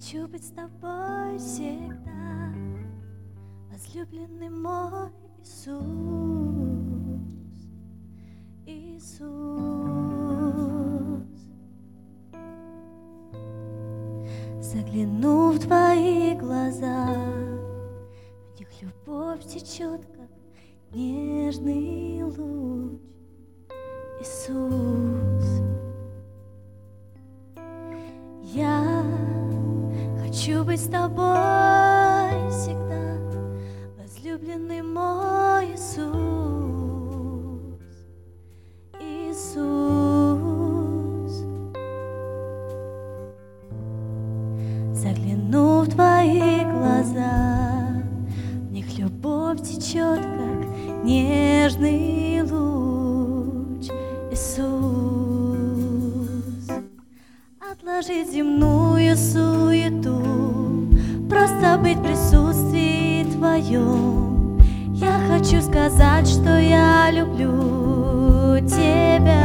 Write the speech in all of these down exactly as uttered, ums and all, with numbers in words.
Хочу быть с тобой всегда, возлюбленный мой Иисус, Иисус. Загляну в твои глаза, в них любовь течет, как нежный луч, Иисус. Я хочу быть с тобой всегда, возлюбленный мой Иисус, Иисус. Загляну в твои глаза, в них любовь течет, как нежный луч, Иисус. Отложить земную суету, просто быть в присутствии твоем. Я хочу сказать, что я люблю тебя.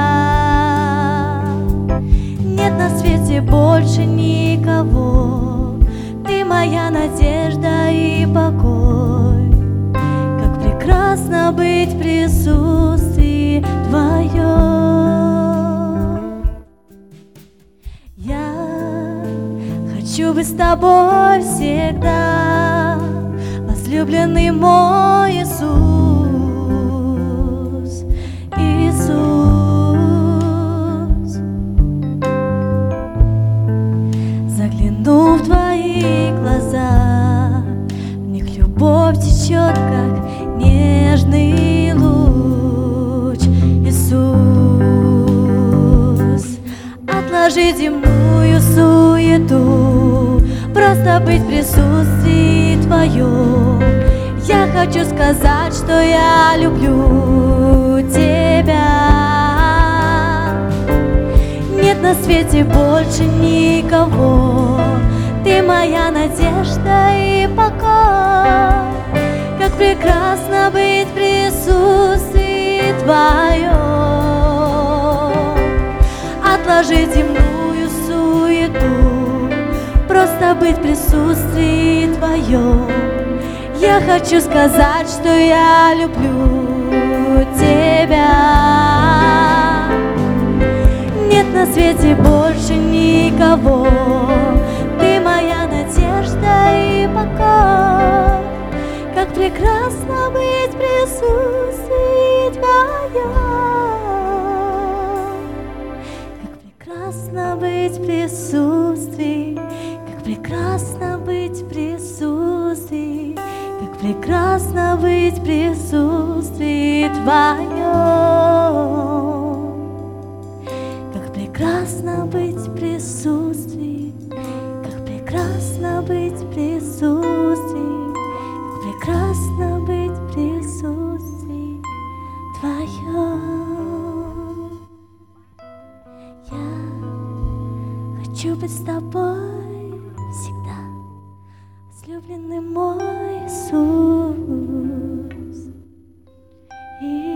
Нет на свете больше никого, ты моя надежда и покой. Как прекрасно быть в присутствии твоем. Хочу быть с тобой всегда, возлюбленный мой Иисус, Иисус. Загляну в твои глаза, в них любовь течет, как нежный луч, Иисус. Отложи земную суету, просто быть в присутствии твоем. Я хочу сказать, что я люблю тебя. Нет на свете больше никого, ты моя надежда и покой. Как прекрасно быть в присутствии твоем. Отложить земную суету, просто быть в присутствии твоем. Я хочу сказать, что я люблю тебя. Нет на свете больше никого, ты моя надежда и покой. Как прекрасно быть в присутствии твоем. Как прекрасно быть в присутствии, как прекрасно быть в присутствии, как прекрасно быть в присутствии твоем. Как прекрасно быть в присутствии, как прекрасно быть в присутствии, как прекрасно быть в присутствии твоем. Я хочу быть с тобой всегда, возлюбленный мой Иисус.